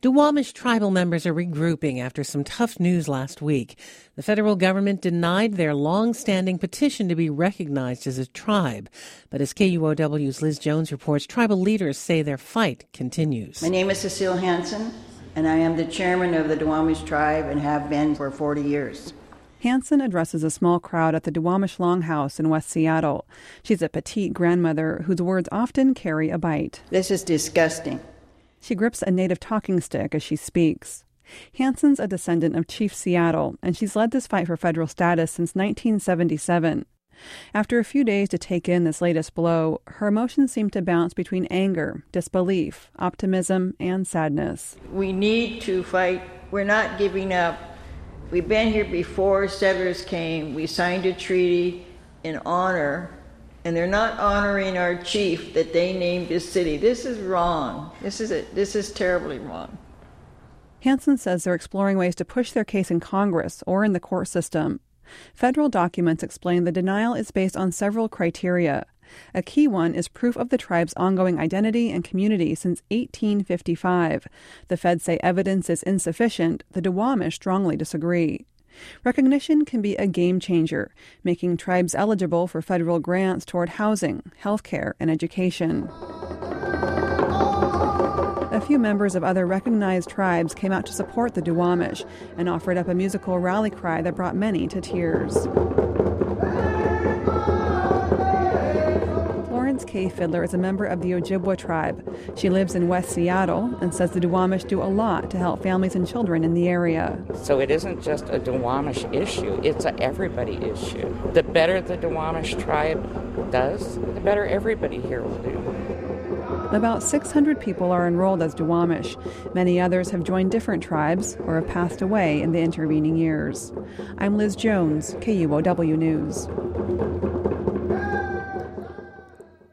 Duwamish tribal members are regrouping after some tough news last week. The federal government denied their long-standing petition to be recognized as a tribe. But as KUOW's Liz Jones reports, tribal leaders say their fight continues. My name is Cecile Hansen, and I am the chairman of the Duwamish tribe and have been for 40 years. Hansen addresses a small crowd at the Duwamish Longhouse in West Seattle. She's a petite grandmother whose words often carry a bite. This is disgusting. She grips a native talking stick as she speaks. Hansen's a descendant of Chief Seattle, and she's led this fight for federal status since 1977. After a few days to take in this latest blow, her emotions seem to bounce between anger, disbelief, optimism, and sadness. We need to fight. We're not giving up. We've been here before settlers came. We signed a treaty in honor, and they're not honoring our chief that they named this city. This is wrong. This is terribly wrong. Hansen says they're exploring ways to push their case in Congress or in the court system. Federal documents explain the denial is based on several criteria. A key one is proof of the tribe's ongoing identity and community since 1855. The feds say evidence is insufficient. The Duwamish strongly disagree. Recognition can be a game changer, making tribes eligible for federal grants toward housing, healthcare, and education. A few members of other recognized tribes came out to support the Duwamish and offered up a musical rally cry that brought many to tears. Florence K. Fiddler is a member of the Ojibwa tribe. She lives in West Seattle and says the Duwamish do a lot to help families and children in the area. So it isn't just a Duwamish issue, it's an everybody issue. The better the Duwamish tribe does, the better everybody here will do. About 600 people are enrolled as Duwamish. Many others have joined different tribes or have passed away in the intervening years. I'm Liz Jones, KUOW News.